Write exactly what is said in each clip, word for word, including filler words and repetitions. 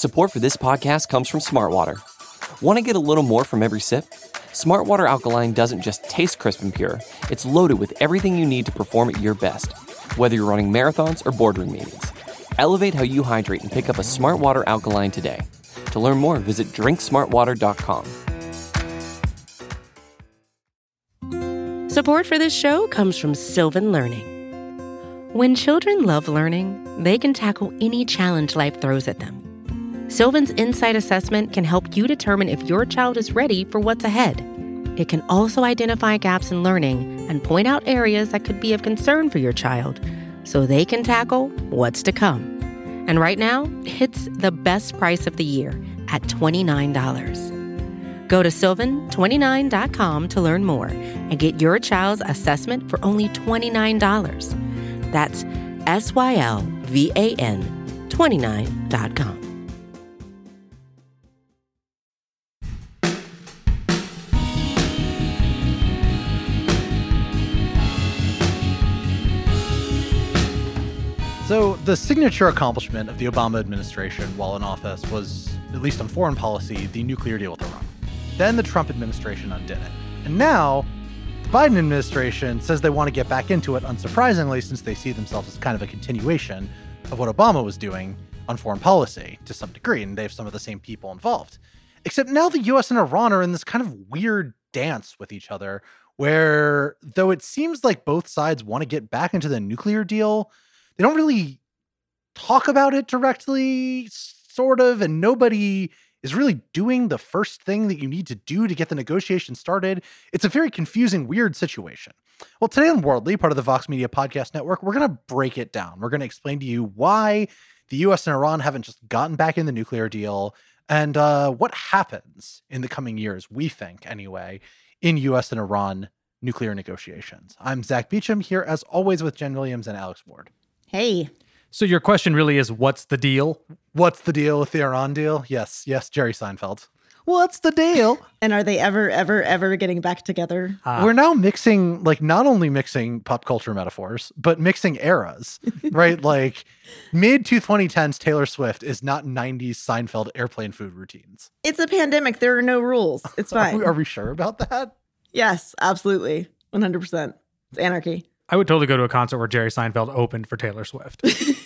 Support for this podcast comes from Smartwater. Want to get a little more from every sip? Smartwater Alkaline doesn't just taste crisp and pure, it's loaded with everything you need to perform at your best, whether you're running marathons or boardroom meetings. Elevate how you hydrate and pick up a Smartwater Alkaline today. To learn more, visit drink smartwater dot com. Support for this show comes from Sylvan Learning. When children love learning, they can tackle any challenge life throws at them. Sylvan's Insight Assessment can help you determine if your child is ready for what's ahead. It can also identify gaps in learning and point out areas that could be of concern for your child so they can tackle what's to come. And right now, it's the best price of the year at twenty-nine dollars. Go to sylvan twenty-nine dot com to learn more and get your child's assessment for only twenty-nine dollars. That's S Y L V A N twenty-nine dot com. So the signature accomplishment of the Obama administration while in office was, at least on foreign policy, the nuclear deal with Iran. Then the Trump administration undid it. And now the Biden administration says they want to get back into it, unsurprisingly, since they see themselves as kind of a continuation of what Obama was doing on foreign policy to some degree, and they have some of the same people involved. Except now the U S and Iran are in this kind of weird dance with each other, where though it seems like both sides want to get back into the nuclear deal, they don't really talk about it directly, sort of, and nobody is really doing the first thing that you need to do to get the negotiation started. It's a very confusing, weird situation. Well, today on Worldly, part of the Vox Media Podcast Network, we're going to break it down. We're going to explain to you why the U S and Iran haven't just gotten back in the nuclear deal and uh, what happens in the coming years, we think anyway, in U S and Iran nuclear negotiations. I'm Zach Beecham, here as always with Jen Williams and Alex Ward. Hey. So your question really is, what's the deal? What's the deal with the Iran deal? Yes, yes, Jerry Seinfeld. What's the deal? And are they ever, ever, ever getting back together? Uh, We're now mixing, like, not only mixing pop culture metaphors, but mixing eras, right? Like, mid to twenty tens Taylor Swift is not nineties Seinfeld airplane food routines. It's a pandemic. There are no rules. It's fine. Are we, are we sure about that? Yes, absolutely. one hundred percent. It's anarchy. I would totally go to a concert where Jerry Seinfeld opened for Taylor Swift.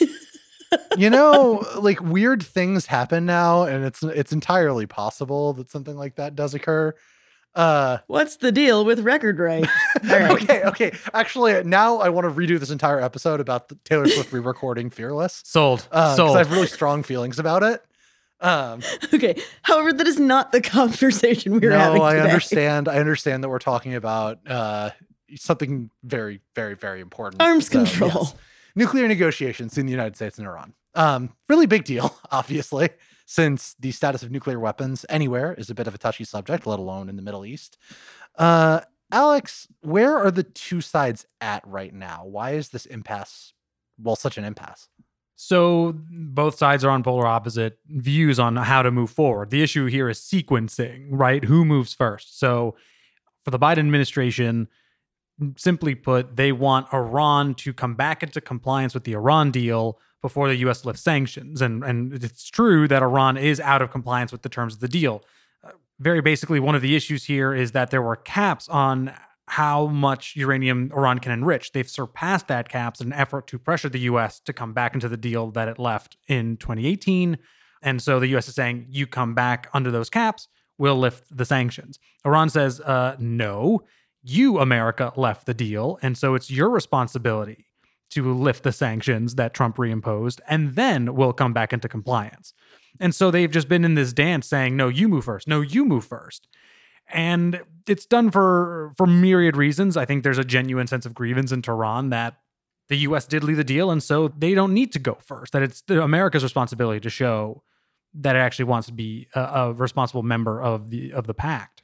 You know, like, weird things happen now, and it's it's entirely possible that something like that does occur. Uh, What's the deal with record rights? All right. okay, okay. Actually, now I want to redo this entire episode about the Taylor Swift re-recording Fearless. Sold. Uh, 'cause Sold. I have really strong feelings about it. Um, Okay. However, that is not the conversation we're no, having I today. understand. I understand that we're talking about uh, something very, very, very important. Arms So, control. yes. Nuclear negotiations in the United States and Iran. Um, really big deal, obviously, since the status of nuclear weapons anywhere is a bit of a touchy subject, let alone in the Middle East. Uh, Alex, where are the two sides at right now? Why is this impasse, well, such an impasse? So both sides are on polar opposite views on how to move forward. The issue here is sequencing, right? Who moves first? So for the Biden administration, simply put, they want Iran to come back into compliance with the Iran deal before the U S lifts sanctions. And, and it's true that Iran is out of compliance with the terms of the deal. Uh, very basically, one of the issues here is that there were caps on how much uranium Iran can enrich. They've surpassed that caps in an effort to pressure the U S to come back into the deal that it left in twenty eighteen. And so the U S is saying, you come back under those caps, we'll lift the sanctions. Iran says, uh, no, you, America, left the deal. And so it's your responsibility to lift the sanctions that Trump reimposed, and then we'll come back into compliance. And so they've just been in this dance saying, no, you move first. No, you move first. And it's done for, for myriad reasons. I think there's a genuine sense of grievance in Tehran that the U S did leave the deal, and so they don't need to go first, that it's the, America's responsibility to show that it actually wants to be a, a responsible member of the of the pact.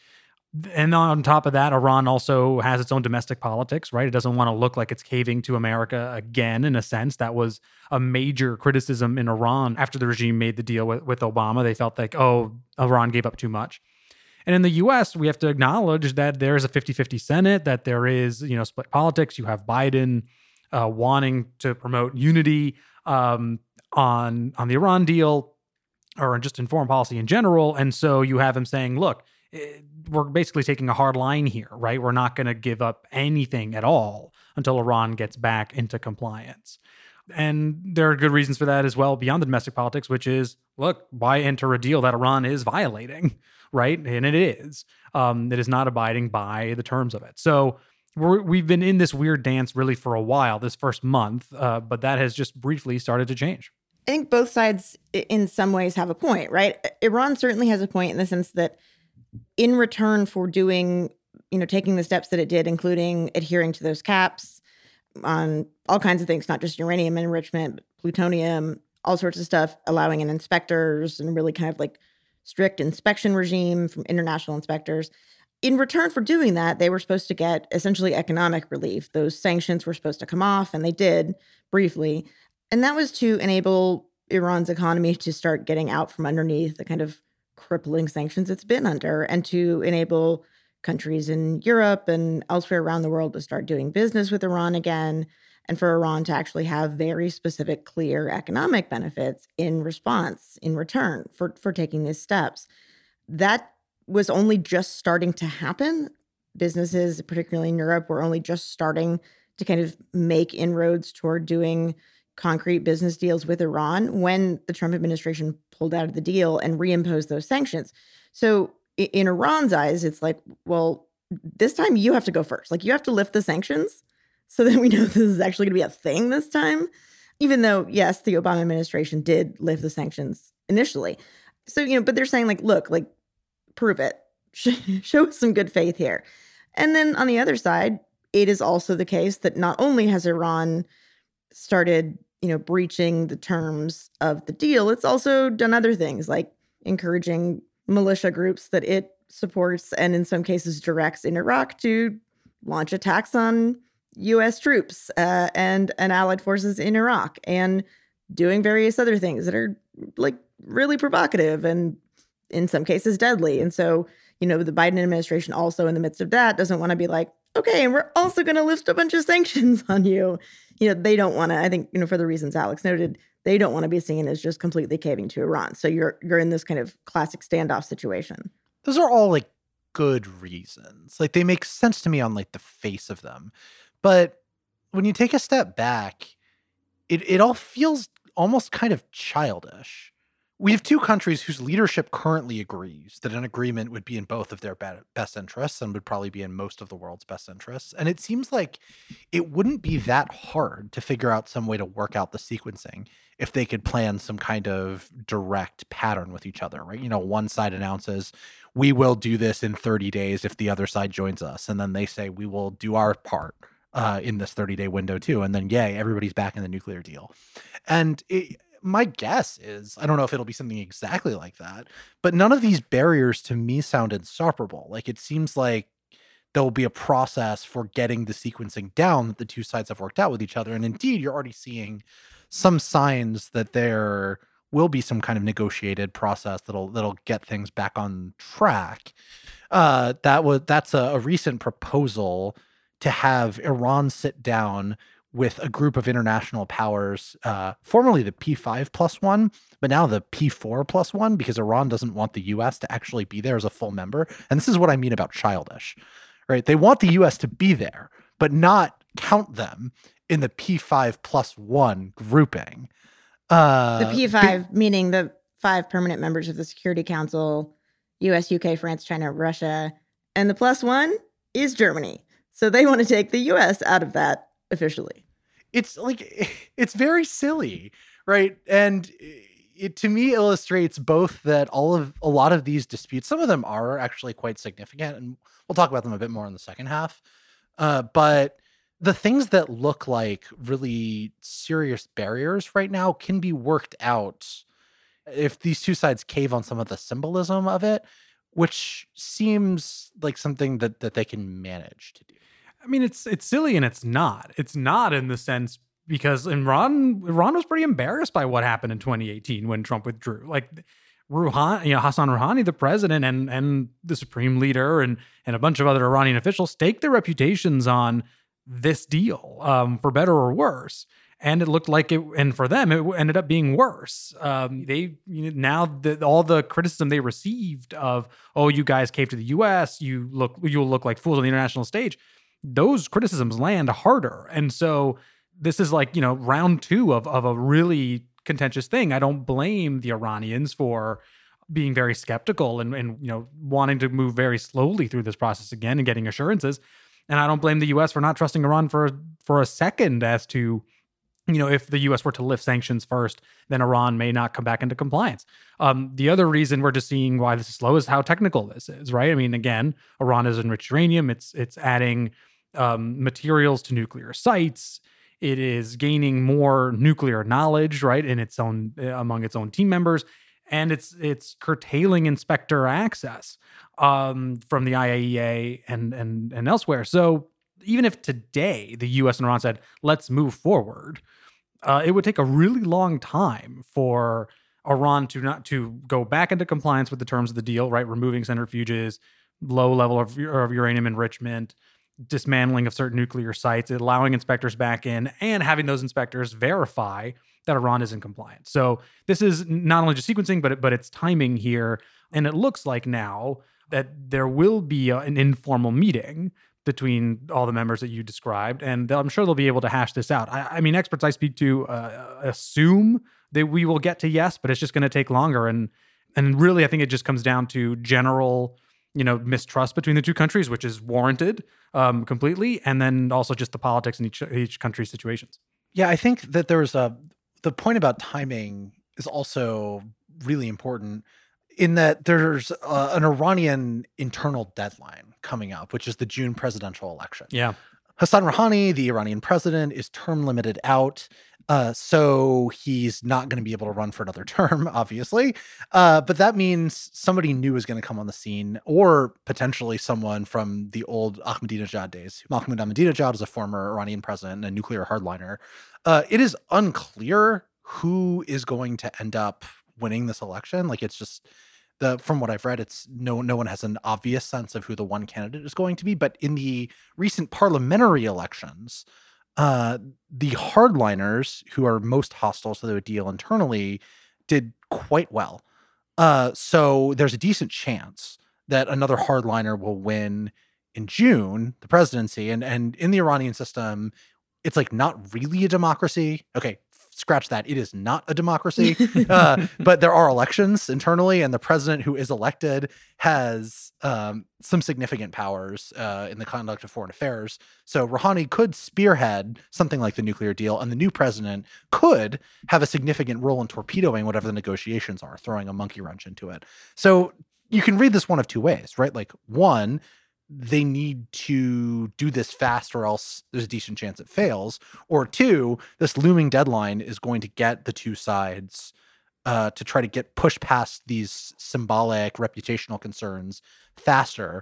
And on top of that, Iran also has its own domestic politics, right? It doesn't want to look like it's caving to America again, in a sense. That was a major criticism in Iran after the regime made the deal with, with Obama. They felt like, oh, Iran gave up too much. And in the U S, we have to acknowledge that there is a fifty-fifty Senate, that there is, you know, split politics. You have Biden uh, wanting to promote unity um, on, on the Iran deal. or just in foreign policy in general. And so you have him saying, look, we're basically taking a hard line here, right? We're not going to give up anything at all until Iran gets back into compliance. And there are good reasons for that as well beyond the domestic politics, which is, look, why enter a deal that Iran is violating, right? And it is. Um, it is not abiding by the terms of it. So we're, we've been in this weird dance really for a while, this first month, uh, but that has just briefly started to change. I think both sides in some ways have a point, right? Iran certainly has a point in the sense that in return for doing, you know, taking the steps that it did, including adhering to those caps on all kinds of things, not just uranium enrichment, but plutonium, all sorts of stuff, allowing in inspectors and really kind of like strict inspection regime from international inspectors. In return for doing that, they were supposed to get essentially economic relief. Those sanctions were supposed to come off, and they did briefly. And that was to enable Iran's economy to start getting out from underneath the kind of crippling sanctions it's been under, and to enable countries in Europe and elsewhere around the world to start doing business with Iran again, and for Iran to actually have very specific, clear economic benefits in response, in return for, for taking these steps. That was only just starting to happen. Businesses, particularly in Europe, were only just starting to kind of make inroads toward doing concrete business deals with Iran when the Trump administration pulled out of the deal and reimposed those sanctions. So in Iran's eyes, it's like, well, this time you have to go first. Like, you have to lift the sanctions so that we know this is actually going to be a thing this time. Even though, yes, the Obama administration did lift the sanctions initially. So, you know, but they're saying like, look, like, prove it. Show some good faith here. And then on the other side, it is also the case that not only has Iran started, you know, breaching the terms of the deal, it's also done other things like encouraging militia groups that it supports and in some cases directs in Iraq to launch attacks on U S troops uh, and, and allied forces in Iraq, and doing various other things that are like really provocative and in some cases deadly. And so, you know, the Biden administration also in the midst of that doesn't want to be like, okay, and we're also going to lift a bunch of sanctions on you. You know, they don't want to, I think, you know, for the reasons Alex noted, they don't want to be seen as just completely caving to Iran. So you're you're in this kind of classic standoff situation. Those are all like good reasons. Like, they make sense to me on like the face of them. But when you take a step back, it, it all feels almost kind of childish. We have two countries whose leadership currently agrees that an agreement would be in both of their be- best interests and would probably be in most of the world's best interests. And it seems like it wouldn't be that hard to figure out some way to work out the sequencing if they could plan some kind of direct pattern with each other, right? You know, one side announces, we will do this in thirty days if the other side joins us. And then they say, we will do our part uh, in this thirty-day window too. And then, yay, everybody's back in the nuclear deal. And it, my guess is, I don't know if it'll be something exactly like that, but none of these barriers to me sound insuperable. Like, it seems like there will be a process for getting the sequencing down that the two sides have worked out with each other. And indeed, you're already seeing some signs that there will be some kind of negotiated process that'll that'll get things back on track. Uh, that was that's a, a recent proposal to have Iran sit down with a group of international powers, uh, formerly the P five plus one, but now the P four plus one, because Iran doesn't want the U S to actually be there as a full member. And this is what I mean about childish, right? They want the U S to be there, but not count them in the P five plus one grouping. Uh, the P five, be- meaning the five permanent members of the Security Council, U S, U K, France, China, Russia, and the plus one is Germany. So they want to take the U S out of that officially. It's like, it's very silly, right? And it to me illustrates both that all of a lot of these disputes, some of them are actually quite significant, and we'll talk about them a bit more in the second half. Uh, but the things that look like really serious barriers right now can be worked out if these two sides cave on some of the symbolism of it, which seems like something that, that they can manage to do. I mean, it's it's silly and it's not. It's not in the sense because Iran Iran was pretty embarrassed by what happened in twenty eighteen when Trump withdrew. Like Rouhani, you know, Hassan Rouhani, the president, and and the supreme leader, and and a bunch of other Iranian officials staked their reputations on this deal, um, for better or worse. And it looked like it, and for them, it ended up being worse. Um, they you know, now the, all the criticism they received of, oh, you guys caved to the U S, you look, you'll look like fools on the international stage. Those criticisms land harder, and so this is like you know round two of of a really contentious thing. I don't blame the Iranians for being very skeptical and and you know wanting to move very slowly through this process again and getting assurances. And I don't blame the U S for not trusting Iran for for a second as to, you know, if the U S were to lift sanctions first, then Iran may not come back into compliance. Um, the other reason we're just seeing why this is slow is how technical this is, right? I mean, again, Iran has enriched uranium. It's it's adding um, materials to nuclear sites. It is gaining more nuclear knowledge, right, in its own among its own team members, and it's it's curtailing inspector access um, from the I A E A and and and elsewhere. So even if today the U S and Iran said, let's move forward, uh, it would take a really long time for Iran to not to go back into compliance with the terms of the deal, right? Removing centrifuges, low level of, of uranium enrichment, dismantling of certain nuclear sites, allowing inspectors back in, and having those inspectors verify that Iran is in compliance. So this is not only just sequencing, but it, but it's timing here. And it looks like now that there will be a, an informal meeting between all the members that you described, and I'm sure they'll be able to hash this out. I, I mean, experts I speak to uh, assume that we will get to yes, but it's just going to take longer. And and really, I think it just comes down to general, you know, mistrust between the two countries, which is warranted um, completely, and then also just the politics in each each country's situations. Yeah, I think that there's a the point about timing is also really important in that there's uh, an Iranian internal deadline coming up, which is the June presidential election. Yeah. Hassan Rouhani, the Iranian president, is term limited out. Uh, so he's not going to be able to run for another term, obviously. Uh, but that means somebody new is going to come on the scene, or potentially someone from the old Ahmadinejad days. Mahmoud Ahmadinejad is a former Iranian president and a nuclear hardliner. Uh, it is unclear who is going to end up winning this election. Like, it's just the from what I've read, it's no no one has an obvious sense of who the one candidate is going to be. But in the recent parliamentary elections, uh, the hardliners, who are most hostile to the deal internally, did quite well. Uh, so there's a decent chance that another hardliner will win in June, the presidency. And and in the Iranian system, it's like not really a democracy. Okay, scratch that. It is not a democracy, uh, but there are elections internally, and the president who is elected has um, some significant powers uh, in the conduct of foreign affairs. So Rouhani could spearhead something like the nuclear deal, and the new president could have a significant role in torpedoing whatever the negotiations are, throwing a monkey wrench into it. So you can read this one of two ways, right? Like, one, they need to do this fast or else there's a decent chance it fails. Or two, this looming deadline is going to get the two sides uh, to try to get pushed past these symbolic reputational concerns faster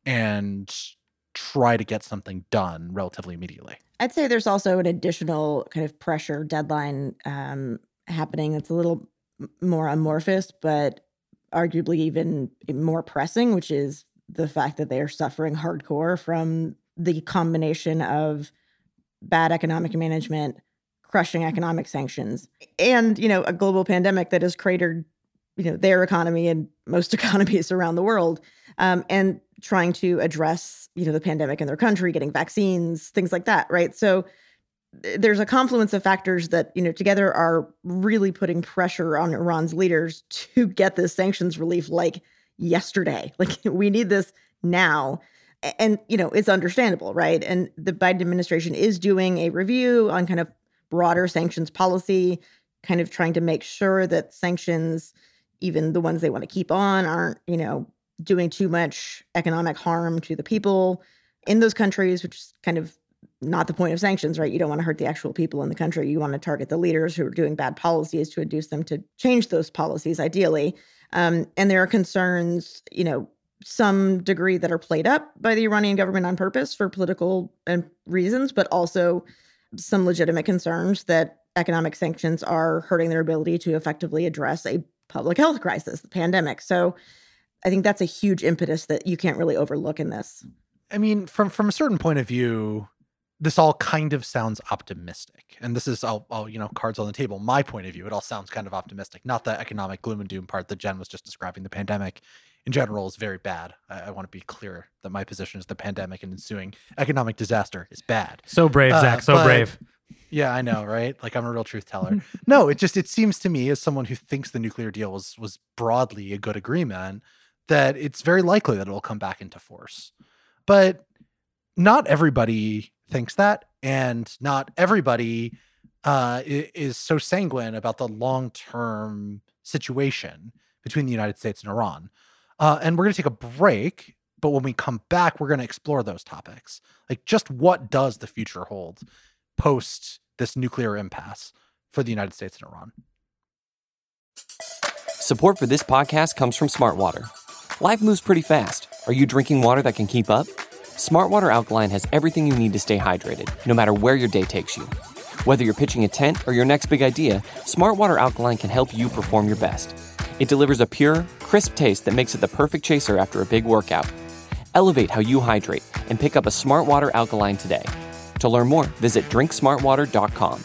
and try to get something done relatively immediately. I'd say there's also an additional kind of pressure deadline um, happening that's a little more amorphous, but arguably even more pressing, which is the fact that they are suffering hardcore from the combination of bad economic management, crushing economic sanctions, and, you know, a global pandemic that has cratered, you know, their economy and most economies around the world, um, and trying to address, you know, the pandemic in their country, getting vaccines, things like that, right? So th- there's a confluence of factors that, you know, together are really putting pressure on Iran's leaders to get this sanctions relief like yesterday. Like, we need this now. And, you know, it's understandable, right? And the Biden administration is doing a review on kind of broader sanctions policy, kind of trying to make sure that sanctions, even the ones they want to keep on, aren't, you know, doing too much economic harm to the people in those countries, which is kind of not the point of sanctions, right? You don't want to hurt the actual people in the country. You want to target the leaders who are doing bad policies to induce them to change those policies, ideally. Um, and there are concerns, you know, some degree that are played up by the Iranian government on purpose for political and reasons, but also some legitimate concerns that economic sanctions are hurting their ability to effectively address a public health crisis, the pandemic. So I think that's a huge impetus that you can't really overlook in this. I mean, from from a certain point of view, this all kind of sounds optimistic. And this is all, all, you know, cards on the table. My point of view, it all sounds kind of optimistic. Not the economic gloom and doom part that Jen was just describing. The pandemic in general is very bad. I, I want to be clear that my position is the pandemic and ensuing economic disaster is bad. So brave, uh, Zach. So but, brave. Yeah, I know, right? Like I'm a real truth teller. No, it just, it seems to me as someone who thinks the nuclear deal was, was broadly a good agreement, that it's very likely that it will come back into force. But not everybody thinks that, and not everybody uh, is so sanguine about the long-term situation between the United States and Iran. Uh, and we're going to take a break, but when we come back, we're going to explore those topics. Like, just what does the future hold post this nuclear impasse for the United States and Iran? Support for this podcast comes from Smart Water. Life moves pretty fast. Are you drinking water that can keep up? Smart Water Alkaline has everything you need to stay hydrated, no matter where your day takes you. Whether you're pitching a tent or your next big idea, Smart Water Alkaline can help you perform your best. It delivers a pure, crisp taste that makes it the perfect chaser after a big workout. Elevate how you hydrate and pick up a Smart Water Alkaline today. To learn more, visit drink smart water dot com.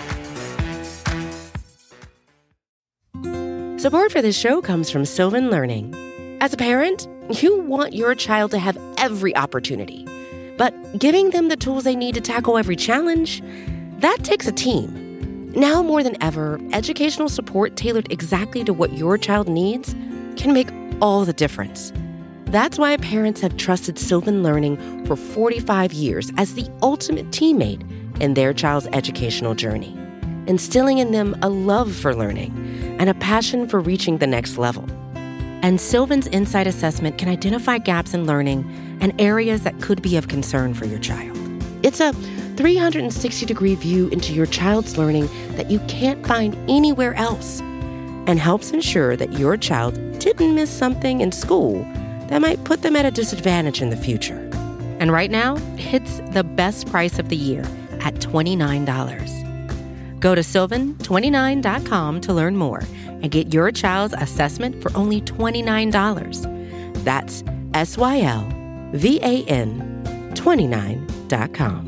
Support for this show comes from Sylvan Learning. As a parent, you want your child to have every opportunity, but giving them the tools they need to tackle every challenge, that takes a team. Now more than ever, educational support tailored exactly to what your child needs can make all the difference. That's why parents have trusted Sylvan Learning for forty-five years as the ultimate teammate in their child's educational journey, instilling in them a love for learning and a passion for reaching the next level. And Sylvan's Insight Assessment can identify gaps in learning and areas that could be of concern for your child. It's a three hundred sixty degree view into your child's learning that you can't find anywhere else, and helps ensure that your child didn't miss something in school that might put them at a disadvantage in the future. And right now, it's the best price of the year at twenty-nine dollars. Go to sylvan twenty-nine dot com to learn more and get your child's assessment for only twenty-nine dollars. That's S Y L V A N twenty-nine dot com.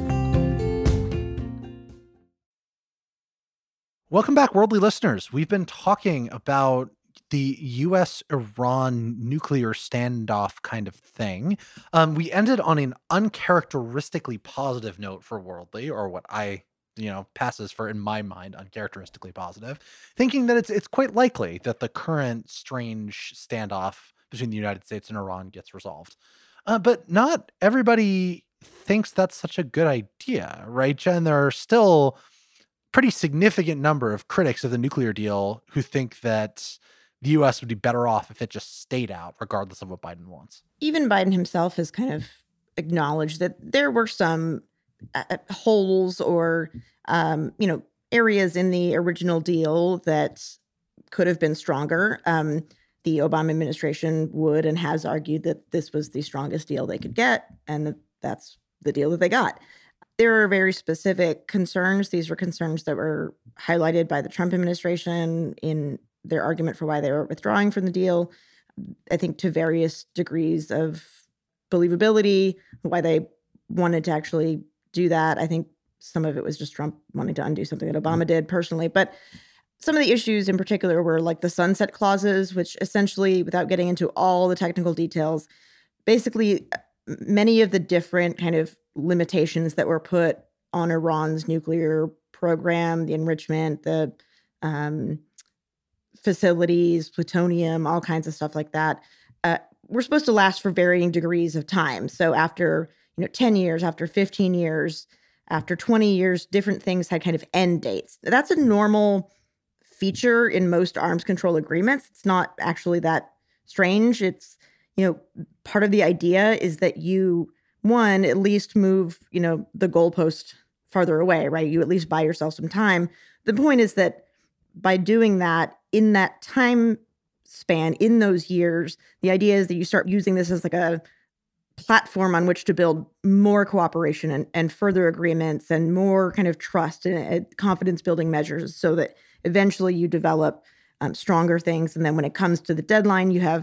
Welcome back, worldly listeners. We've been talking about the U S Iran nuclear standoff kind of thing. Um, we ended on an uncharacteristically positive note for worldly, or what I, you know, passes for, in my mind, uncharacteristically positive, thinking that it's it's quite likely that the current strange standoff between the United States and Iran gets resolved. Uh, but not everybody thinks that's such a good idea, right, Jen? There are still pretty significant number of critics of the nuclear deal who think that the U S would be better off if it just stayed out, regardless of what Biden wants. Even Biden himself has kind of acknowledged that there were some uh, holes or, um, you know, areas in the original deal that could have been stronger. Um, the Obama administration would and has argued that this was the strongest deal they could get, and that that's the deal that they got. There are very specific concerns. These were concerns that were highlighted by the Trump administration in their argument for why they were withdrawing from the deal, I think to various degrees of believability, why they wanted to actually do that. I think some of it was just Trump wanting to undo something that Obama did personally. But some of the issues in particular were like the sunset clauses, which essentially, without getting into all the technical details, basically many of the different kind of limitations that were put on Iran's nuclear program, the enrichment, the um, facilities, plutonium, all kinds of stuff like that, uh, were supposed to last for varying degrees of time. So after, you know, ten years, after fifteen years, after twenty years, different things had kind of end dates. That's a normal feature in most arms control agreements. It's not actually that strange. It's, you know, part of the idea is that you, one, at least move, you know, the goalpost farther away, right? You at least buy yourself some time. The point is that by doing that, in that time span, in those years, the idea is that you start using this as like a platform on which to build more cooperation and, and further agreements and more kind of trust and, and confidence building measures, so that eventually you develop um, stronger things. And then when it comes to the deadline, you have,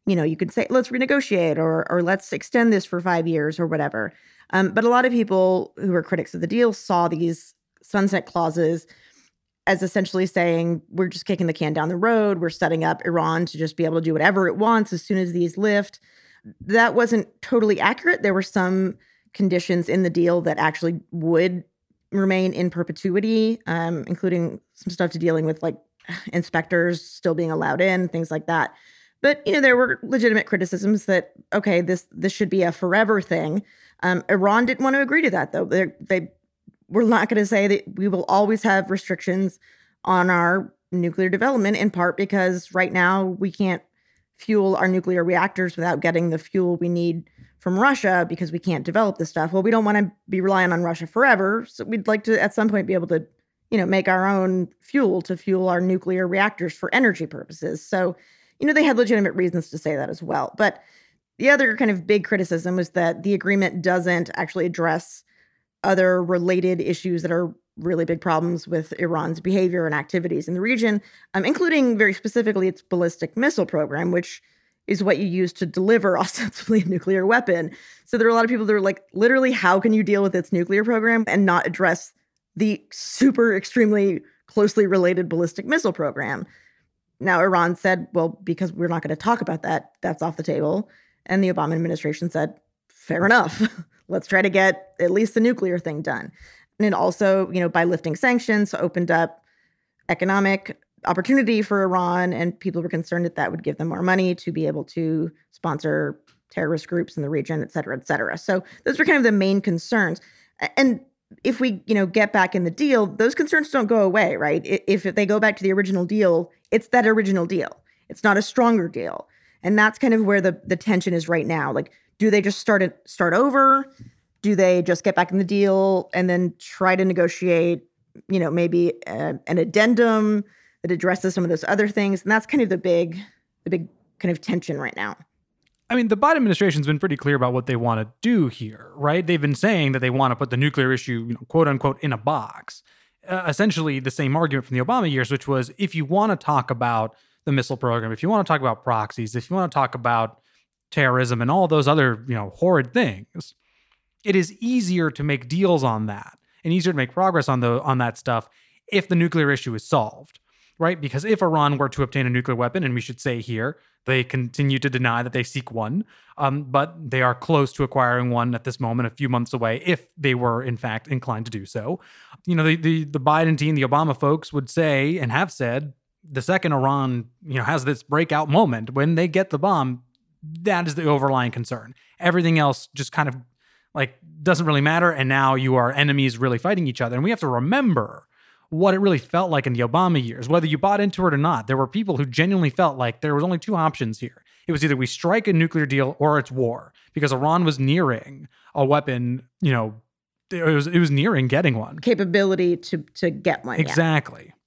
you know, you could say, let's renegotiate or or let's extend this for five years or whatever. Um, but a lot of people who were critics of the deal saw these sunset clauses as essentially saying, we're just kicking the can down the road. We're setting up Iran to just be able to do whatever it wants as soon as these lift. That wasn't totally accurate. There were some conditions in the deal that actually would remain in perpetuity, um, including some stuff to dealing with like inspectors still being allowed in, things like that. But, you know, there were legitimate criticisms that, okay, this this should be a forever thing. Um, Iran didn't want to agree to that, though. They're, they were not going to say that we will always have restrictions on our nuclear development, in part because right now we can't fuel our nuclear reactors without getting the fuel we need from Russia because we can't develop this stuff. Well, we don't want to be relying on Russia forever. So we'd like to, at some point, be able to, you know, make our own fuel to fuel our nuclear reactors for energy purposes. So, you know, they had legitimate reasons to say that as well. But the other kind of big criticism was that the agreement doesn't actually address other related issues that are really big problems with Iran's behavior and activities in the region, um, including very specifically its ballistic missile program, which is what you use to deliver ostensibly a nuclear weapon. So there are a lot of people that are like, literally, how can you deal with its nuclear program and not address the super extremely closely related ballistic missile program? Now, Iran said, well, because we're not going to talk about that, that's off the table. And the Obama administration said, fair enough. Let's try to get at least the nuclear thing done. And it also, you know, by lifting sanctions, opened up economic opportunity for Iran, and people were concerned that that would give them more money to be able to sponsor terrorist groups in the region, et cetera, et cetera. So those were kind of the main concerns. And if we, you know, get back in the deal, those concerns don't go away, right? If they go back to the original deal, it's that original deal. It's not a stronger deal. And that's kind of where the, the tension is right now. Like, do they just start it, start over? Do they just get back in the deal and then try to negotiate, you know, maybe a, an addendum that addresses some of those other things? And that's kind of the big, the big kind of tension right now. I mean, the Biden administration's been pretty clear about what they want to do here, right? They've been saying that they want to put the nuclear issue, you know, quote unquote, in a box. Uh, essentially the same argument from the Obama years, which was, if you want to talk about the missile program, if you want to talk about proxies, if you want to talk about terrorism and all those other, you know, horrid things, it is easier to make deals on that and easier to make progress on the on that stuff if the nuclear issue is solved, right? Because if Iran were to obtain a nuclear weapon, and we should say here, they continue to deny that they seek one, um, but they are close to acquiring one at this moment, a few months away, if they were in fact inclined to do so. You know, the the, the Biden team, the Obama folks would say and have said, the second Iran, you know, has this breakout moment when they get the bomb, that is the overlying concern. Everything else just kind of like doesn't really matter. And now you are enemies really fighting each other. And we have to remember what it really felt like in the Obama years, whether you bought into it or not. There were people who genuinely felt like there was only two options here. It was either we strike a nuclear deal or it's war, because Iran was nearing a weapon, you know, it was it was nearing getting one. Capability to to get one. Exactly. Yeah.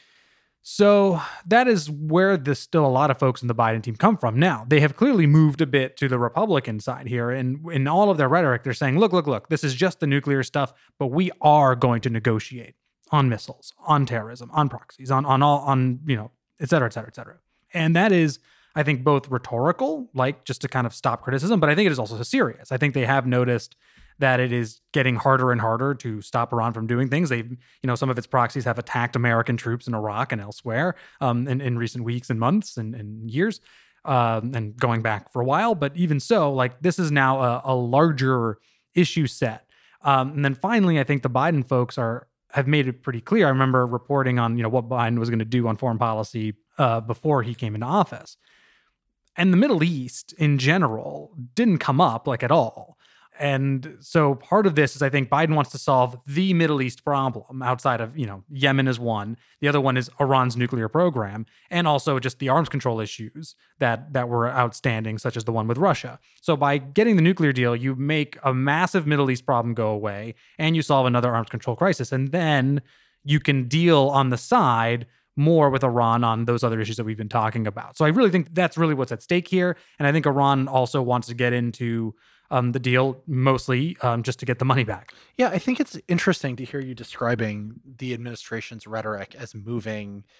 So that is where there's still a lot of folks in the Biden team come from. Now, they have clearly moved a bit to the Republican side here. And in all of their rhetoric, they're saying, look, look, look, this is just the nuclear stuff, but we are going to negotiate on missiles, on terrorism, on proxies, on, on all, on, you know, et cetera, et cetera, et cetera. And that is, I think, both rhetorical, like just to kind of stop criticism, but I think it is also serious. I think they have noticed that it is getting harder and harder to stop Iran from doing things. They've, you know, some of its proxies have attacked American troops in Iraq and elsewhere um, in, in recent weeks and months and, and years, um, and going back for a while. But even so, like, this is now a, a larger issue set. Um, and then finally, I think the Biden folks are have made it pretty clear. I remember reporting on, you know, what Biden was going to do on foreign policy uh, before he came into office. And the Middle East in general didn't come up like at all. And so part of this is, I think Biden wants to solve the Middle East problem outside of, you know, Yemen is one. The other one is Iran's nuclear program, and also just the arms control issues that that were outstanding, such as the one with Russia. So by getting the nuclear deal, you make a massive Middle East problem go away, and you solve another arms control crisis. And then you can deal on the side more with Iran on those other issues that we've been talking about. So I really think that's really what's at stake here. And I think Iran also wants to get into Um, the deal mostly um, just to get the money back. Yeah, I think it's interesting to hear you describing the administration's rhetoric as moving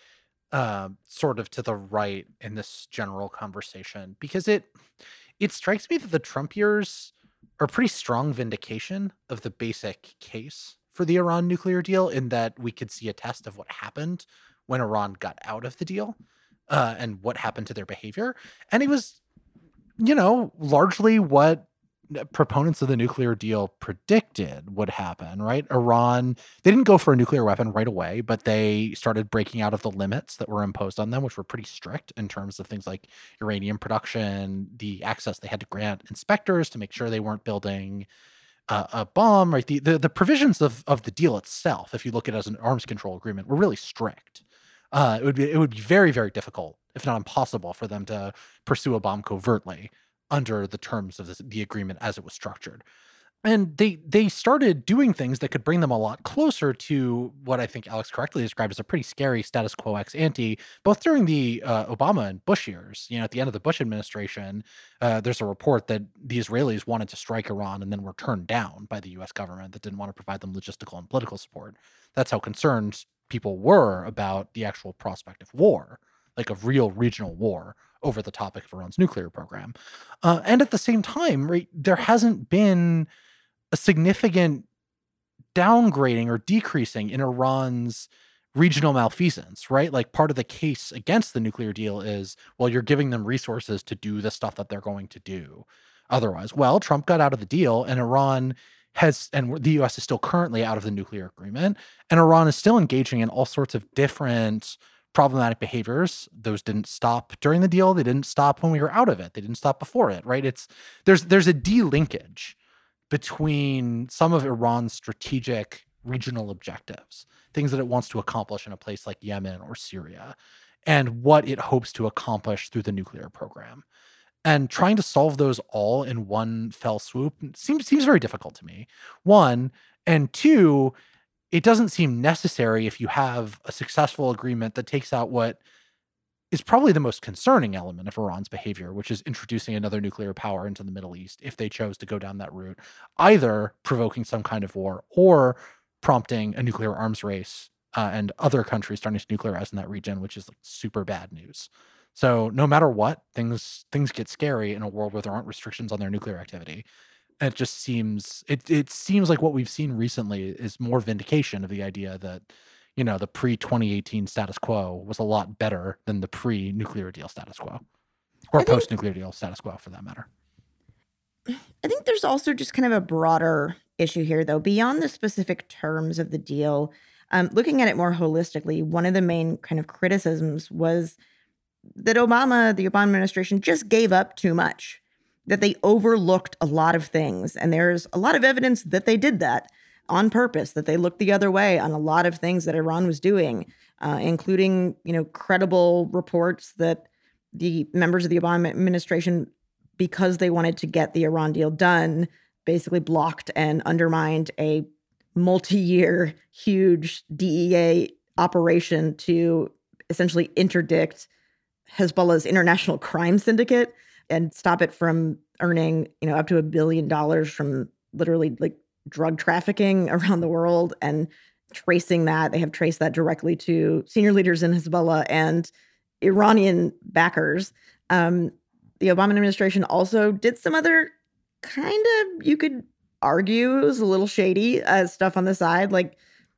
uh, sort of to the right in this general conversation, because it it strikes me that the Trump years are a pretty strong vindication of the basic case for the Iran nuclear deal, in that we could see a test of what happened when Iran got out of the deal, uh, and what happened to their behavior. And it was, you know, largely what proponents of the nuclear deal predicted would happen, right? Iran, they didn't go for a nuclear weapon right away, but they started breaking out of the limits that were imposed on them, which were pretty strict in terms of things like uranium production, the access they had to grant inspectors to make sure they weren't building uh, a bomb, right? The, the the provisions of of the deal itself, if you look at it as an arms control agreement, were really strict. Uh, it would be it would be very, very difficult, if not impossible, for them to pursue a bomb covertly under the terms of this, the agreement as it was structured. And they they started doing things that could bring them a lot closer to what I think Alex correctly described as a pretty scary status quo ex ante, both during the uh, Obama and Bush years. You know, at the end of the Bush administration, uh, there's a report that the Israelis wanted to strike Iran and then were turned down by the U S government that didn't want to provide them logistical and political support. That's how concerned people were about the actual prospect of war, like of real regional war over the topic of Iran's nuclear program. Uh, and at the same time, right, there hasn't been a significant downgrading or decreasing in Iran's regional malfeasance, right? Like, part of the case against the nuclear deal is, well, you're giving them resources to do the stuff that they're going to do otherwise. Well, Trump got out of the deal, and Iran has, and the U S is still currently out of the nuclear agreement, and Iran is still engaging in all sorts of different problematic behaviors. Those didn't stop during the deal. They didn't stop when we were out of it. They didn't stop before it, right? It's there's there's a delinkage between some of Iran's strategic regional objectives, things that it wants to accomplish in a place like Yemen or Syria, and what it hopes to accomplish through the nuclear program. And trying to solve those all in one fell swoop seems seems very difficult to me. One, and two, it doesn't seem necessary if you have a successful agreement that takes out what is probably the most concerning element of Iran's behavior, which is introducing another nuclear power into the Middle East if they chose to go down that route, either provoking some kind of war or prompting a nuclear arms race, uh, and other countries starting to nuclearize in that region, which is like super bad news. So no matter what, things things get scary in a world where there aren't restrictions on their nuclear activity. It just seems it it seems like what we've seen recently is more vindication of the idea that, you know, the pre twenty eighteen status quo was a lot better than the pre nuclear deal status quo, or post nuclear deal status quo for that matter. I think there's also just kind of a broader issue here, though, beyond the specific terms of the deal. Um, looking at it more holistically, one of the main kind of criticisms was that Obama, the Obama administration, just gave up too much, that they overlooked a lot of things. And there's a lot of evidence that they did that on purpose, that they looked the other way on a lot of things that Iran was doing, uh, including, you know, credible reports that the members of the Obama administration, because they wanted to get the Iran deal done, basically blocked and undermined a multi-year, huge D E A operation to essentially interdict Hezbollah's international crime syndicate and stop it from earning, you know, up to a billion dollars from literally like drug trafficking around the world, and tracing that. They have traced that directly to senior leaders in Hezbollah and Iranian backers. Um, the Obama administration also did some other kind of, you could argue, it was a little shady uh, stuff on the side, like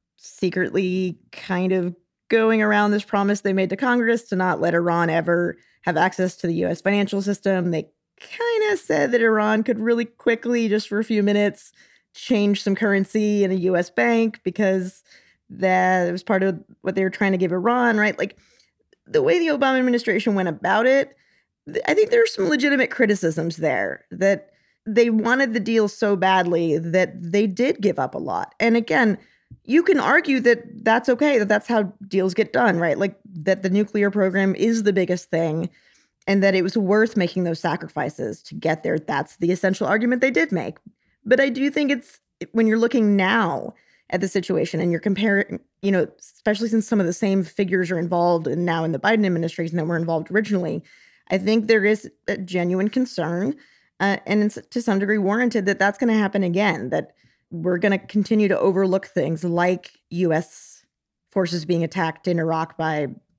secretly kind of going around this promise they made to Congress to not let Iran ever have access to the U S financial system. They kind of said that Iran could really quickly, just for a few minutes, change some currency in a U S bank because that was part of what they were trying to give Iran, right? Like, the way the Obama administration went about it, I think there's some legitimate criticisms there, that they wanted the deal so badly that they did give up a lot. And again, you can argue that that's okay, that that's how deals get done, right? Like, that the nuclear program is the biggest thing and that it was worth making those sacrifices to get there. That's the essential argument they did make. But I do think it's, when you're looking now at the situation and you're comparing, you know, especially since some of the same figures are involved and now in the Biden administration that were involved originally, I think there is a genuine concern, uh, and it's to some degree warranted, that that's going to happen again, that we're going to continue to overlook things like U S forces being attacked in Iraq by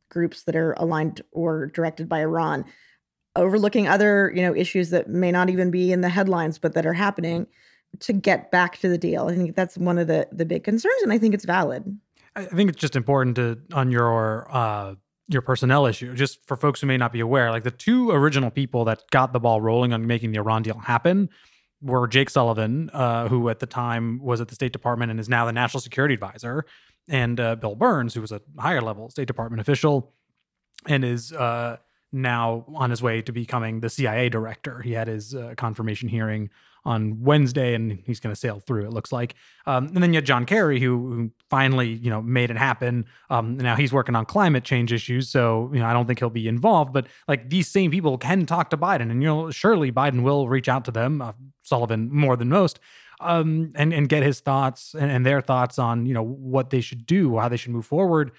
groups that are aligned or directed by Iran, overlooking other, you know, issues that may not even be in the headlines, but that are happening to get back to the deal. I think that's one of the the big concerns, and I think it's valid. I think it's just important to, on your uh, your personnel issue, just for folks who may not be aware, like the two original people that got the ball rolling on making the Iran deal happen were Jake Sullivan, uh, who at the time was at the State Department and is now the National Security Advisor, and uh, Bill Burns, who was a higher level State Department official and is uh, now on his way to becoming the C I A director. He had his uh, confirmation hearing on Wednesday, and he's going to sail through, it looks like. Um, and then you had John Kerry, who, who finally, you know, made it happen. Um, now he's working on climate change issues, so, you know, I don't think he'll be involved. But like these same people can talk to Biden, and, you know, surely Biden will reach out to them, uh, Sullivan more than most, um, and and get his thoughts and, and their thoughts on, you know, what they should do, how they should move forward.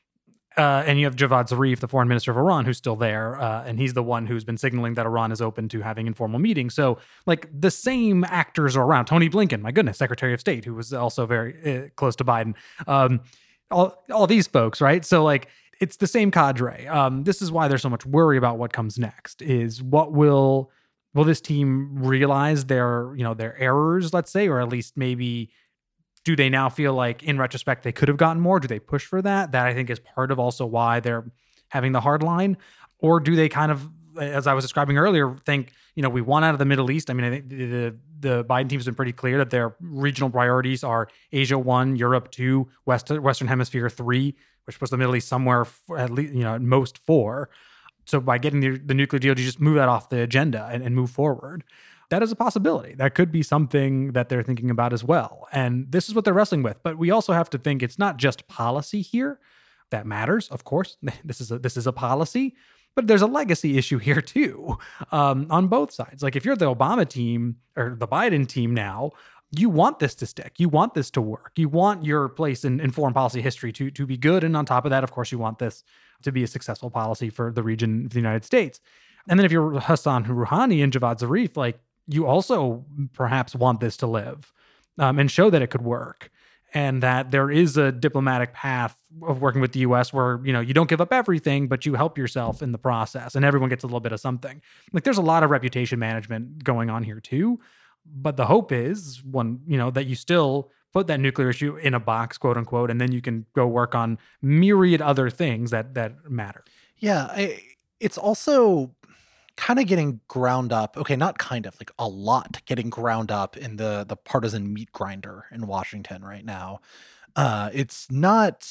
Uh, and you have Javad Zarif, the foreign minister of Iran, who's still there. Uh, and he's the one who's been signaling that Iran is open to having informal meetings. So, like, the same actors are around. Tony Blinken, my goodness, Secretary of State, who was also very uh, close to Biden. Um, all, all these folks, right? So, like, it's the same cadre. Um, this is why there's so much worry about what comes next, is what will... Will this team realize their, you know, their errors, let's say, or at least maybe... Do they now feel like, in retrospect, they could have gotten more? Do they push for that? That, I think, is part of also why they're having the hard line. Or do they kind of, as I was describing earlier, think, you know, we want out of the Middle East? I mean, I think the, the Biden team's been pretty clear that their regional priorities are Asia one, Europe two, West, Western Hemisphere three, which puts the Middle East somewhere, at least, you know, at most four. So by getting the, the nuclear deal, you just move that off the agenda and, and move forward. That is a possibility. That could be something that they're thinking about as well. And this is what they're wrestling with. But we also have to think it's not just policy here that matters. Of course, this is a, this is a policy, but there's a legacy issue here too, um, on both sides. Like if you're the Obama team or the Biden team now, you want this to stick. You want this to work. You want your place in, in foreign policy history to, to be good. And on top of that, of course, you want this to be a successful policy for the region of the United States. And then if you're Hassan Rouhani and Javad Zarif, like, you also perhaps want this to live um, and show that it could work, and that there is a diplomatic path of working with the U S where, you know, you don't give up everything, but you help yourself in the process and everyone gets a little bit of something. Like there's a lot of reputation management going on here too. But the hope is one, you know, that you still put that nuclear issue in a box, quote unquote, and then you can go work on myriad other things that, that matter. Yeah. I, it's also kind of getting ground up. Okay, not kind of, like a lot getting ground up in the the partisan meat grinder in Washington right now. Uh, it's not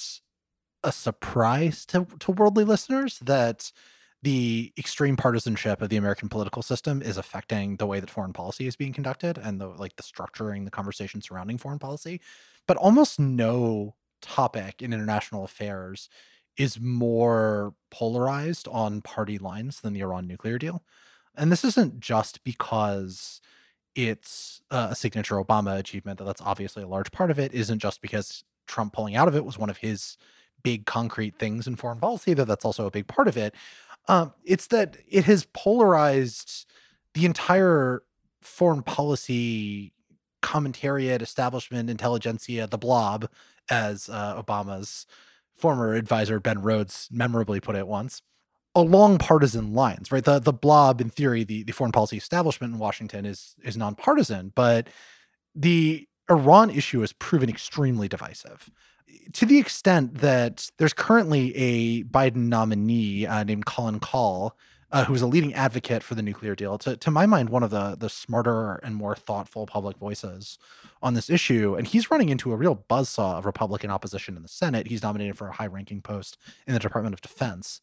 a surprise to, to worldly listeners that the extreme partisanship of the American political system is affecting the way that foreign policy is being conducted and the like the structuring, the conversation surrounding foreign policy. But almost no topic in international affairs is more polarized on party lines than the Iran nuclear deal. And this isn't just because it's a signature Obama achievement, that that's obviously a large part of it. Isn't just because Trump pulling out of it was one of his big concrete things in foreign policy, that that's also a big part of it. Um, it's that it has polarized the entire foreign policy commentariat, establishment, intelligentsia, the blob, as uh, Obama's former advisor Ben Rhodes memorably put it once, along partisan lines, right? The the blob, in theory, the, the foreign policy establishment in Washington is is nonpartisan, but the Iran issue has proven extremely divisive, to the extent that there's currently a Biden nominee uh, named Colin Kahl, uh, who's a leading advocate for the nuclear deal. To, to my mind, one of the, the smarter and more thoughtful public voices on this issue. And he's running into a real buzzsaw of Republican opposition in the Senate. He's nominated for a high-ranking post in the Department of Defense.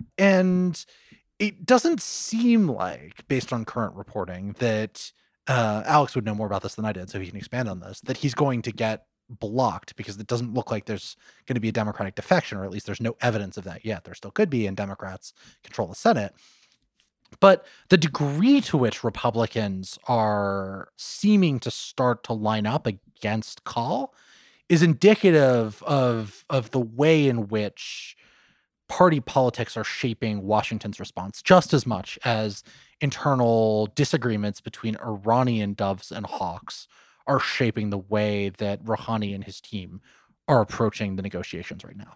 And it doesn't seem like, based on current reporting, that uh, Alex would know more about this than I did, so he can expand on this, that he's going to get blocked, because it doesn't look like there's going to be a Democratic defection, or at least there's no evidence of that yet. There still could be, and Democrats control the Senate. But the degree to which Republicans are seeming to start to line up against Kahl is indicative of, of the way in which party politics are shaping Washington's response, just as much as internal disagreements between Iranian doves and hawks are shaping the way that Rouhani and his team are approaching the negotiations right now.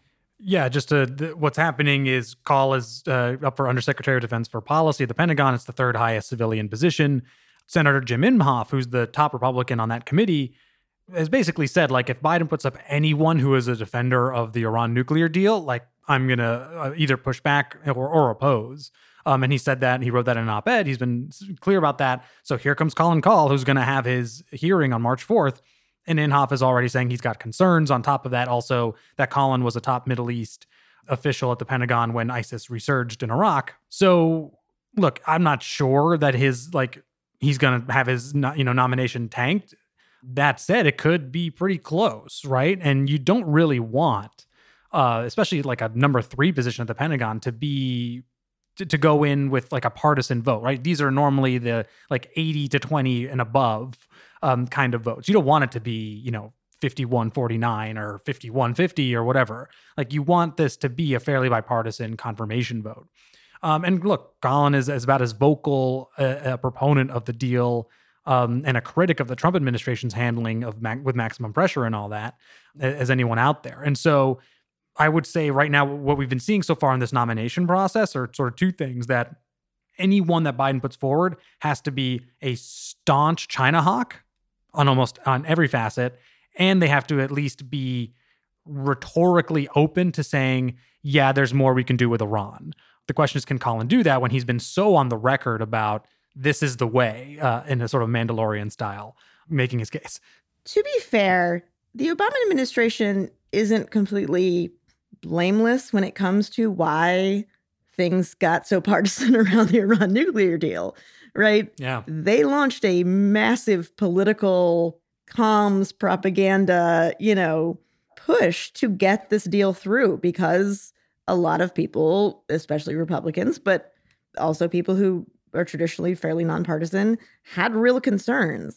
Yeah, just uh, th- what's happening is Call is uh, up for Undersecretary of Defense for Policy at the Pentagon. It's the third highest civilian position. Senator Jim Inhofe, who's the top Republican on that committee, has basically said, like, if Biden puts up anyone who is a defender of the Iran nuclear deal, like, I'm going to uh, either push back or, or oppose. Um, and he said that, and he wrote that in an op-ed. He's been clear about that. So here comes Colin Kahl, who's going to have his hearing on March fourth. And Inhofe is already saying he's got concerns. On top of that, also, that Colin was a top Middle East official at the Pentagon when ISIS resurged in Iraq. So, look, I'm not sure that his, like, he's going to have his, you know, nomination tanked. That said, it could be pretty close, right? And you don't really want, uh, especially like a number three position at the Pentagon, to be to, to go in with like a partisan vote, right? These are normally the like eighty to twenty and above um, kind of votes. You don't want it to be, you know, fifty-one forty-nine or fifty-one fifty or whatever. Like, you want this to be a fairly bipartisan confirmation vote. Um, and look, Colin is, is about as vocal a, a proponent of the deal um, and a critic of the Trump administration's handling of ma- with maximum pressure and all that as anyone out there. And so I would say right now, what we've been seeing so far in this nomination process are sort of two things: that anyone that Biden puts forward has to be a staunch China hawk on almost on every facet, and they have to at least be rhetorically open to saying, yeah, there's more we can do with Iran. The question is, can Colin do that when he's been so on the record about this is the way, uh, in a sort of Mandalorian style, making his case? To be fair, the Obama administration isn't completely blameless when it comes to why things got so partisan around the Iran nuclear deal, right? Yeah. They launched a massive political comms propaganda, you know, push to get this deal through, because a lot of people, especially Republicans, but also people who are traditionally fairly nonpartisan, had real concerns.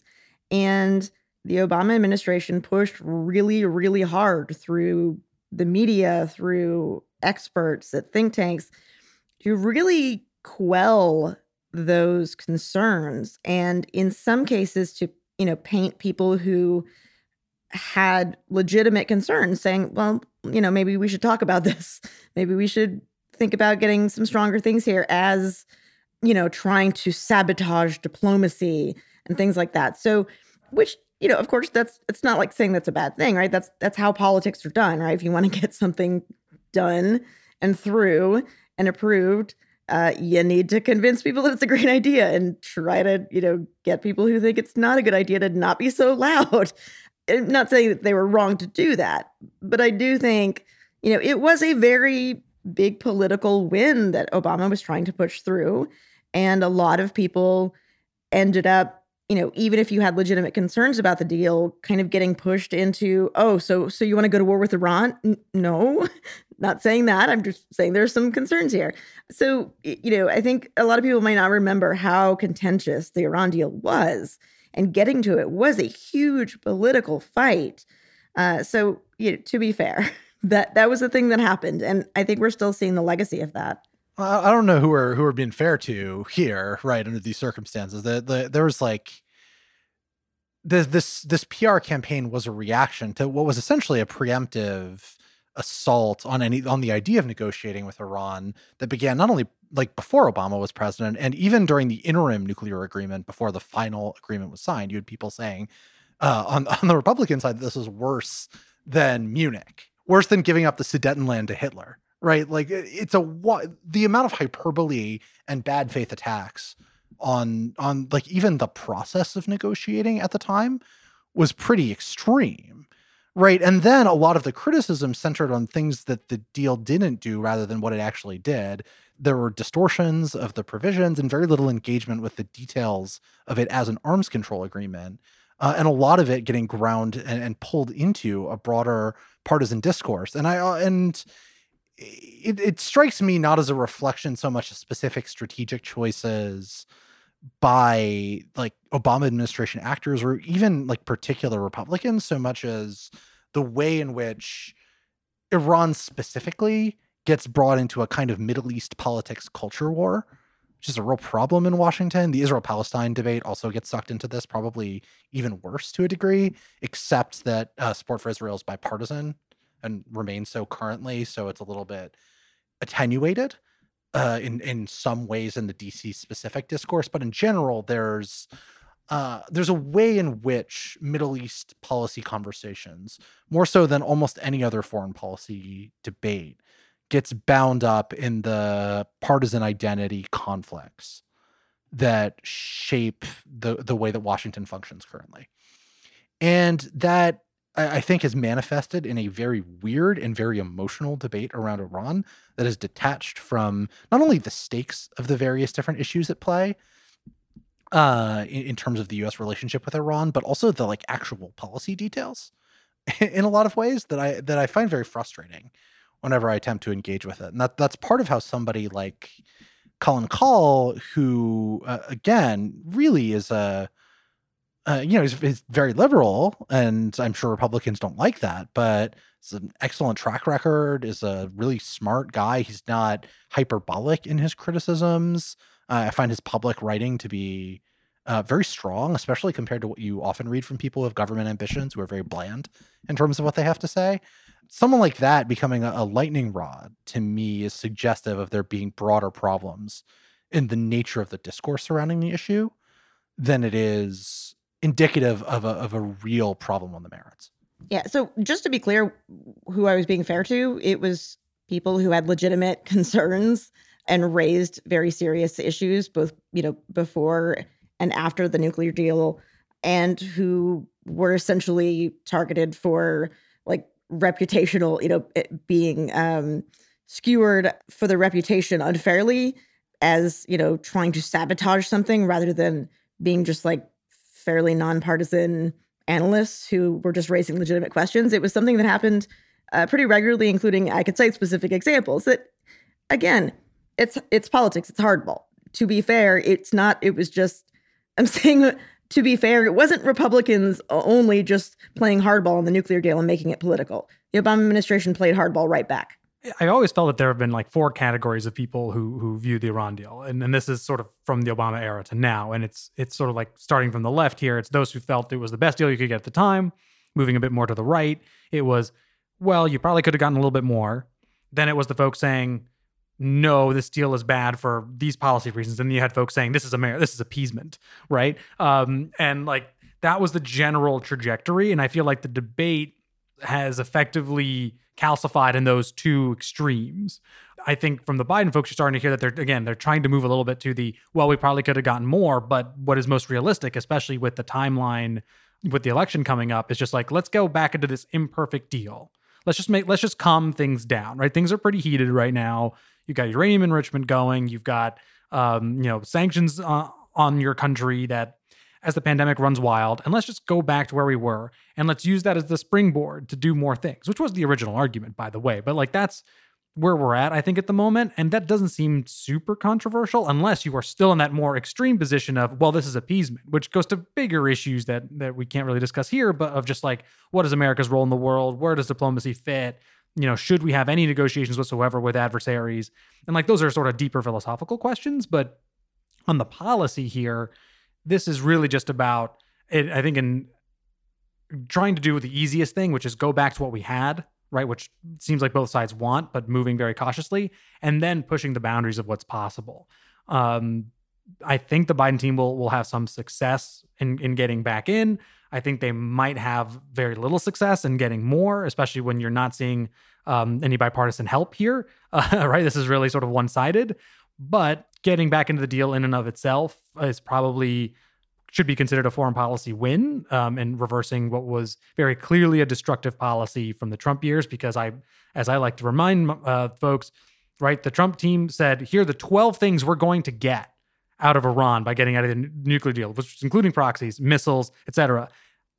And the Obama administration pushed really, really hard through the media, through experts at think tanks, to really quell those concerns. And in some cases, to, you know, paint people who had legitimate concerns, saying, well, you know, maybe we should talk about this. Maybe we should think about getting some stronger things here, as, you know, trying to sabotage diplomacy and things like that. So, which, you know, of course, that's, it's not like saying that's a bad thing, right? That's, that's how politics are done, right? If you want to get something done and through and approved, uh, you need to convince people that it's a great idea, and try to, you know, get people who think it's not a good idea to not be so loud. I'm not saying that they were wrong to do that, but I do think, you know, it was a very big political win that Obama was trying to push through. And a lot of people ended up, you know, even if you had legitimate concerns about the deal, kind of getting pushed into, oh, so so you want to go to war with Iran? N- no, not saying that. I'm just saying there's some concerns here. So, you know, I think a lot of people might not remember how contentious the Iran deal was. And getting to it was a huge political fight. Uh, so, you know, to be fair, that that was the thing that happened. And I think we're still seeing the legacy of that. I don't know who are who are being fair to here, right? Under these circumstances, the, the there was like this this this P R campaign was a reaction to what was essentially a preemptive assault on any on the idea of negotiating with Iran that began not only like before Obama was president, and even during the interim nuclear agreement before the final agreement was signed. You had people saying uh, on on the Republican side that this is worse than Munich, worse than giving up the Sudetenland to Hitler. Right. Like, it's a what the amount of hyperbole and bad faith attacks on on like even the process of negotiating at the time was pretty extreme. Right. And then a lot of the criticism centered on things that the deal didn't do rather than what it actually did. There were distortions of the provisions and very little engagement with the details of it as an arms control agreement. Uh, and a lot of it getting ground and, and pulled into a broader partisan discourse. And I uh, and It, it strikes me not as a reflection so much of specific strategic choices by like Obama administration actors or even like particular Republicans, so much as the way in which Iran specifically gets brought into a kind of Middle East politics culture war, which is a real problem in Washington. The Israel-Palestine debate also gets sucked into this, probably even worse to a degree, except that uh, support for Israel is bipartisan. and remains so currently. So it's a little bit attenuated uh, in in some ways in the D C specific discourse, but in general, there's uh, there's a way in which Middle East policy conversations, more so than almost any other foreign policy debate, gets bound up in the partisan identity conflicts that shape the the way that Washington functions currently. And that, I think, is manifested in a very weird and very emotional debate around Iran that is detached from not only the stakes of the various different issues at play uh, in, in terms of the U S relationship with Iran, but also the like actual policy details in a lot of ways that I that I find very frustrating whenever I attempt to engage with it. And that that's part of how somebody like Colin Kahl, who uh, again really is a Uh, you know, he's, he's very liberal, and I'm sure Republicans don't like that, but it's an excellent track record, is a really smart guy. He's not hyperbolic in his criticisms. Uh, I find his public writing to be uh, very strong, especially compared to what you often read from people who have government ambitions who are very bland in terms of what they have to say. Someone like that becoming a, a lightning rod, to me, is suggestive of there being broader problems in the nature of the discourse surrounding the issue than it is indicative of a of a real problem on the merits. Yeah. So just to be clear, who I was being fair to, it was people who had legitimate concerns and raised very serious issues, both, you know, before and after the nuclear deal, and who were essentially targeted for like reputational, you know, it being um, skewered for their reputation unfairly as, you know, trying to sabotage something rather than being just like fairly nonpartisan analysts who were just raising legitimate questions. It was something that happened uh, pretty regularly, including, I could cite specific examples that, again, it's it's politics, it's hardball. To be fair, it's not, it was just, I'm saying, to be fair, it wasn't Republicans only just playing hardball on the nuclear deal and making it political. The Obama administration played hardball right back. I always felt that there have been like four categories of people who who view the Iran deal. And, and this is sort of from the Obama era to now. And it's it's sort of like starting from the left here. It's those who felt it was the best deal you could get at the time. Moving a bit more to the right, it was, well, you probably could have gotten a little bit more. Then it was the folks saying, no, this deal is bad for these policy reasons. And then you had folks saying, this is Amer- this is appeasement, right? Um, and like that was the general trajectory. And I feel like the debate has effectively calcified in those two extremes. I think from the Biden folks, you're starting to hear that they're, again, they're trying to move a little bit to the, well, we probably could have gotten more, but what is most realistic, especially with the timeline, with the election coming up, is just like, let's go back into this imperfect deal. Let's just make, let's just calm things down, right? Things are pretty heated right now. You've got uranium enrichment going. You've got, um, you know, sanctions uh, on your country that, as the pandemic runs wild, and let's just go back to where we were, and let's use that as the springboard to do more things, which was the original argument, by the way. But like that's where we're at, I think, at the moment. And that doesn't seem super controversial unless you are still in that more extreme position of, well, this is appeasement, which goes to bigger issues that that we can't really discuss here, but of just like, what is America's role in the world? Where does diplomacy fit? You know, should we have any negotiations whatsoever with adversaries? And like, those are sort of deeper philosophical questions. But on the policy here, this is really just about, it, I think, in trying to do the easiest thing, which is go back to what we had, right? Which seems like both sides want, but moving very cautiously, and then pushing the boundaries of what's possible. Um, I think the Biden team will will have some success in, in getting back in. I think they might have very little success in getting more, especially when you're not seeing um, any bipartisan help here, uh, right? This is really sort of one-sided. But getting back into the deal in and of itself is probably should be considered a foreign policy win, um, and reversing what was very clearly a destructive policy from the Trump years. Because I, as I like to remind uh, folks, right, the Trump team said, here are the twelve things we're going to get out of Iran by getting out of the n- nuclear deal, which including proxies, missiles, et cetera.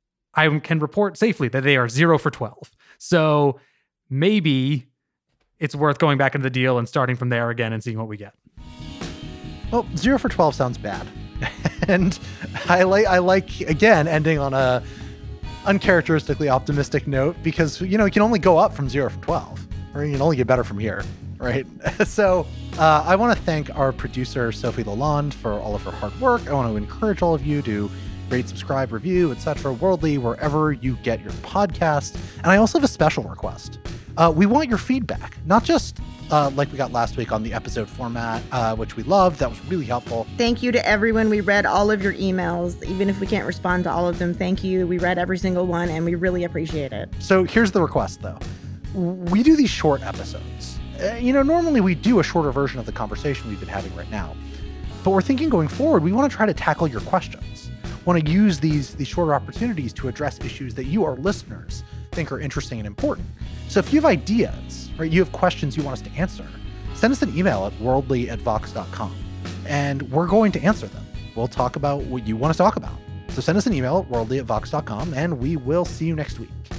I can report safely that they are zero for twelve. So maybe it's worth going back into the deal and starting from there again and seeing what we get. Well, zero for twelve sounds bad. And I like, I like, again, ending on a uncharacteristically optimistic note, because, you know, you can only go up from zero for twelve, or you can only get better from here, right? So uh, I want to thank our producer, Sophie Lalonde, for all of her hard work. I want to encourage all of you to Rate, subscribe, review, et cetera. Worldly, wherever you get your podcast. And I also have a special request. Uh, we want your feedback, not just uh, like we got last week on the episode format, uh, which we loved. That was really helpful. Thank you to everyone. We read all of your emails. Even if we can't respond to all of them, thank you. We read every single one, and we really appreciate it. So here's the request, though. We do these short episodes. Uh, you know, normally we do a shorter version of the conversation we've been having right now. But we're thinking going forward, we want to try to tackle your questions. Want to use these, these shorter opportunities to address issues that you, our listeners, think are interesting and important. So if you have ideas, right, you have questions you want us to answer, send us an email at worldly at vox dot com, and we're going to answer them. We'll talk about what you want us to talk about. So send us an email at worldly at vox dot com, and we will see you next week.